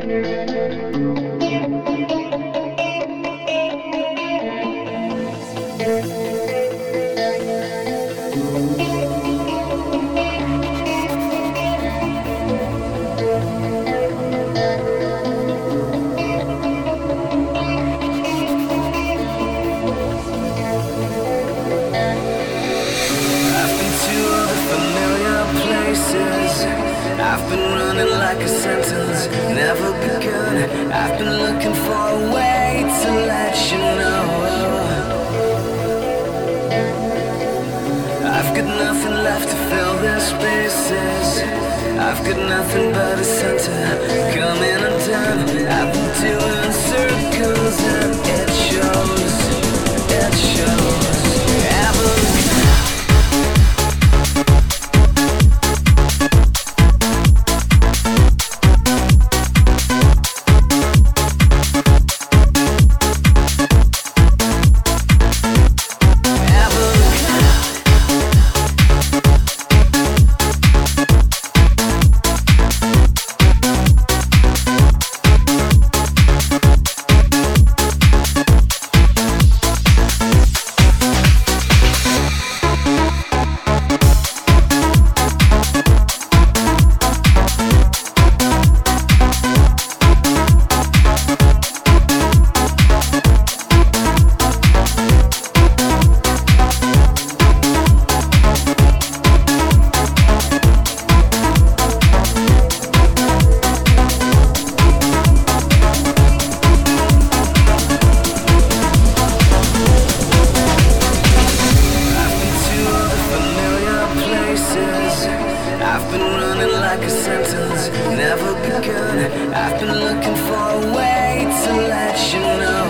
I've been running like a sentence, never begun. I've been looking for a way to let you know I've got nothing left to fill the spaces. I've got nothing but a center, coming undone. I've been doing circles and it shows, it shows. I've been running like a sentence, never begun. I've been looking for a way to let you know